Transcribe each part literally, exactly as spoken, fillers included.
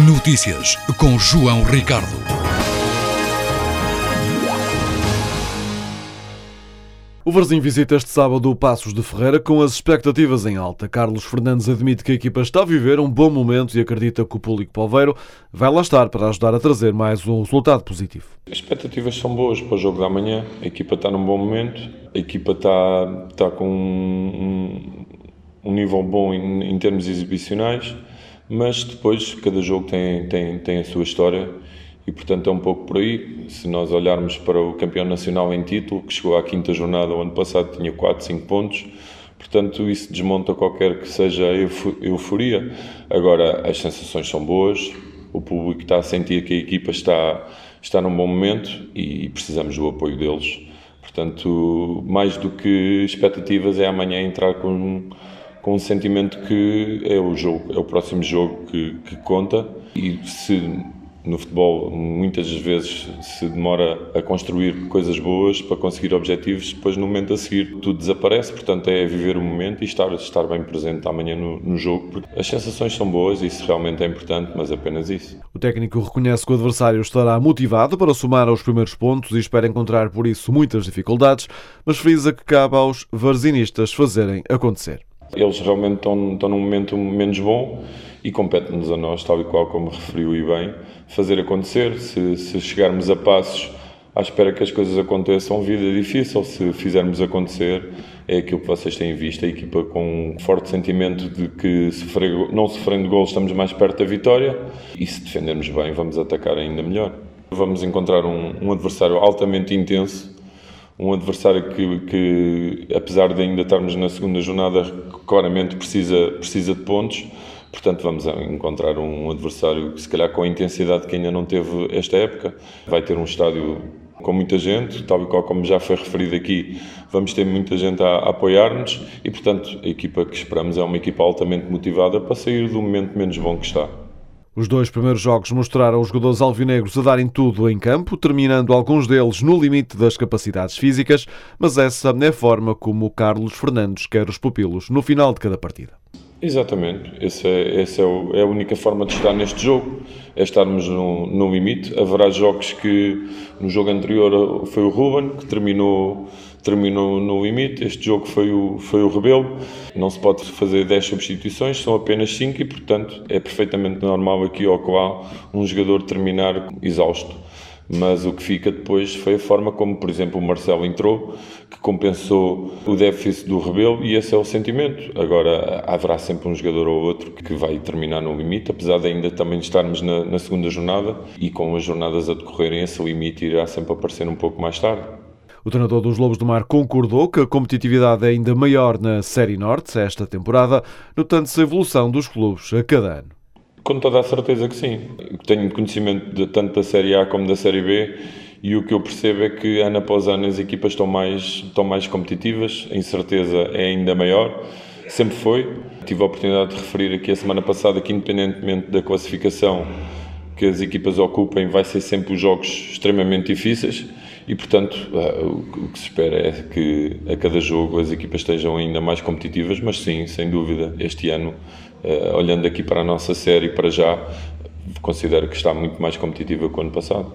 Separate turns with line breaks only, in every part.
Notícias com João Ricardo. O Varzim visita este sábado o Paços de Ferreira com as expectativas em alta. Carlos Fernandes admite que a equipa está a viver um bom momento e acredita que o público polveiro vai lá estar para ajudar a trazer mais um resultado positivo.
As expectativas são boas para o jogo da manhã. A equipa está num bom momento, a equipa está, está com um, um nível bom em, em termos exibicionais, mas depois cada jogo tem, tem, tem a sua história. E, portanto, é um pouco por aí. Se nós olharmos para o campeão nacional em título, que chegou à quinta jornada o ano passado, tinha quatro, cinco pontos. Portanto, isso desmonta qualquer que seja a euforia. Agora, as sensações são boas, o público está a sentir que a equipa está, está num bom momento e precisamos do apoio deles. Portanto, mais do que expectativas, é amanhã entrar com, com um sentimento que é o jogo, é o próximo jogo que, que conta. E se no futebol muitas vezes se demora a construir coisas boas para conseguir objetivos, depois no momento a seguir tudo desaparece, portanto é viver o momento e estar, estar bem presente amanhã no, no jogo, porque as sensações são boas e isso realmente é importante, mas apenas isso.
O técnico reconhece que o adversário estará motivado para somar aos primeiros pontos e espera encontrar por isso muitas dificuldades, mas frisa que cabe aos varzinistas fazerem acontecer.
Eles realmente estão, estão num momento menos bom e compete-nos a nós, tal e qual como referiu e bem, fazer acontecer. Se, se chegarmos a passos à espera que as coisas aconteçam, vida é difícil. Se fizermos acontecer, é aquilo que vocês têm visto, a equipa com um forte sentimento de que sofrer, não sofrendo golos estamos mais perto da vitória e se defendermos bem vamos atacar ainda melhor. Vamos encontrar um, um adversário altamente intenso, um adversário que, que, apesar de ainda estarmos na segunda jornada, claramente precisa, precisa de pontos. Portanto, vamos encontrar um adversário que, se calhar, com a intensidade que ainda não teve esta época, vai ter um estádio com muita gente, tal e qual como já foi referido aqui, vamos ter muita gente a, a apoiar-nos e, portanto, a equipa que esperamos é uma equipa altamente motivada para sair do momento menos bom que está.
Os dois primeiros jogos mostraram os jogadores alvinegros a darem tudo em campo, terminando alguns deles no limite das capacidades físicas, mas essa é a forma como o Carlos Fernandes quer os pupilos no final de cada partida.
Exatamente, essa é, essa é, o, é a única forma de estar neste jogo, é estarmos no, no limite. Haverá jogos que no jogo anterior foi o Ruben, que terminou, terminou no limite, este jogo foi o, foi o Rebelo. Não se pode fazer dez substituições, são apenas cinco e, portanto, é perfeitamente normal aqui ou lá um jogador terminar exausto. Mas o que fica depois foi a forma como, por exemplo, o Marcelo entrou, que compensou o déficit do Rebelo e esse é o sentimento. Agora, haverá sempre um jogador ou outro que vai terminar no limite, apesar de ainda também estarmos na, na segunda jornada e com as jornadas a decorrerem, esse limite irá sempre aparecer um pouco mais tarde.
O treinador dos Lobos do Mar concordou que a competitividade é ainda maior na Série Norte esta temporada, notando-se a evolução dos clubes a cada ano.
Com toda a certeza que sim. Tenho conhecimento de, tanto da Série A como da Série B e o que eu percebo é que ano após ano as equipas estão mais, estão mais competitivas, a incerteza é ainda maior, sempre foi. Tive a oportunidade de referir aqui a semana passada que, independentemente da classificação que as equipas ocupem, vai ser sempre os jogos extremamente difíceis e, portanto, o que se espera é que a cada jogo as equipas estejam ainda mais competitivas, mas sim, sem dúvida, este ano, olhando aqui para a nossa série, para já, considero que está muito mais competitiva que o ano passado.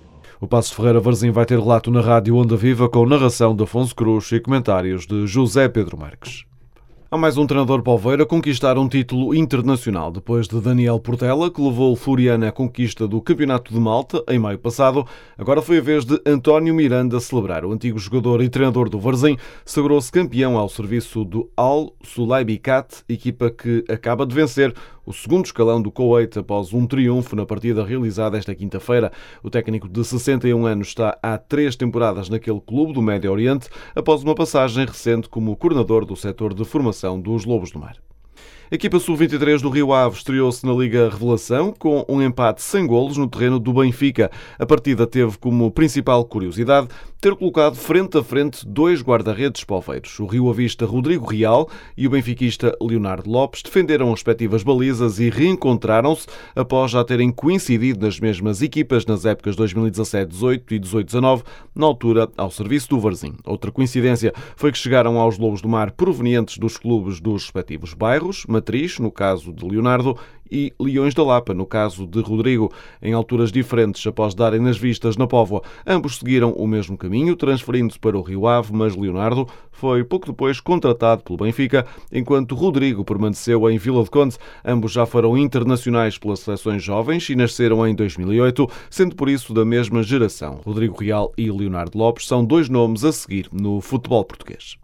O Paços de Ferreira Varzim vai ter relato na Rádio Onda Viva com narração de Afonso Cruz e comentários de José Pedro Marques. Há mais um treinador polveiro a conquistar um título internacional, depois de Daniel Portela, que levou o Floriana à conquista do Campeonato de Malta em maio passado. Agora foi a vez de António Miranda celebrar. O antigo jogador e treinador do Varzim sagrou-se campeão ao serviço do Al Sulaibicat, equipa que acaba de vencer o segundo escalão do Kuwait após um triunfo na partida realizada esta quinta-feira. O técnico de sessenta e um anos está há três temporadas naquele clube do Médio Oriente, após uma passagem recente como coordenador do setor de formação dos Lobos do Mar. A equipa sub vinte e três do Rio Ave estreou-se na Liga Revelação com um empate sem golos no terreno do Benfica. A partida teve como principal curiosidade ter colocado frente a frente dois guarda-redes polveiros. O rio-avista Rodrigo Real e o benfiquista Leonardo Lopes defenderam as respectivas balizas e reencontraram-se após já terem coincidido nas mesmas equipas nas épocas dois mil e dezassete dezoito e dezoito dezanove, na altura ao serviço do Varzim. Outra coincidência foi que chegaram aos Lobos do Mar provenientes dos clubes dos respectivos bairros, matriz, no caso de Leonardo, e Leões da Lapa, no caso de Rodrigo, em alturas diferentes após darem nas vistas na Póvoa. Ambos seguiram o mesmo caminho, transferindo-se para o Rio Ave, mas Leonardo foi pouco depois contratado pelo Benfica, enquanto Rodrigo permaneceu em Vila de Conde. Ambos já foram internacionais pelas seleções jovens e nasceram em dois mil e oito, sendo por isso da mesma geração. Rodrigo Real e Leonardo Lopes são dois nomes a seguir no futebol português.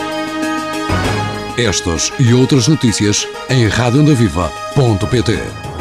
Estas e outras notícias em rádio onda viva ponto pt.